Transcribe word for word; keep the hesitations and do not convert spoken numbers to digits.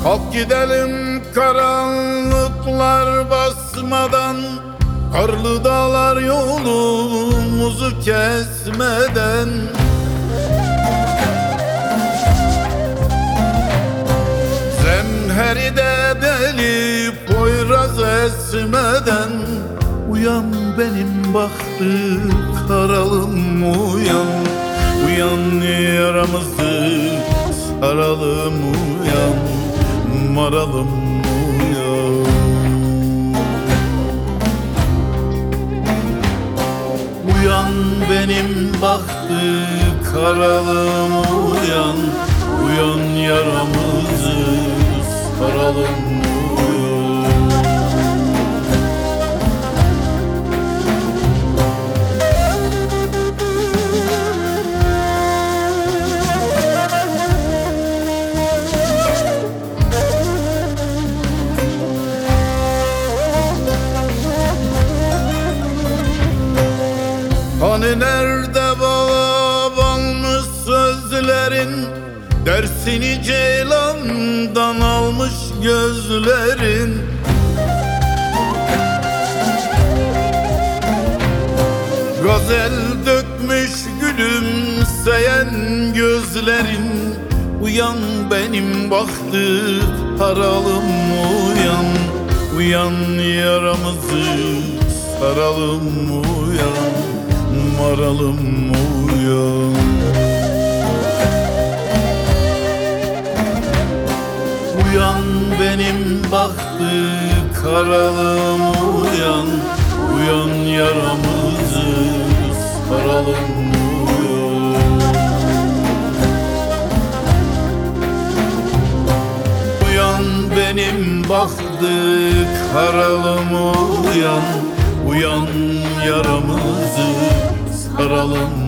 Kalk gidelim karanlıklar basmadan, karlı dağlar yolumuzu kesmeden. Zemheride deli poyraz esmeden. Uyan benim bahtı karalım uyan, uyan yaramızı saralım uyan, maralım uyan. Uyan benim bahtı karalım uyan, uyan yaramızı saralım uyan. Hani nerede bağlanmış sözlerin, dersini ceylandan almış gözlerin. Gazel dökmüş gülümseyen gözlerin. Uyan benim bahtı karalım uyan, uyan yaramızı saralım uyan, maralım uyan. Uyan benim bahtı karalım uyan, uyan yaramızı saralım uyan. Uyan benim bahtı karalım uyan, uyan yaramızı saralım.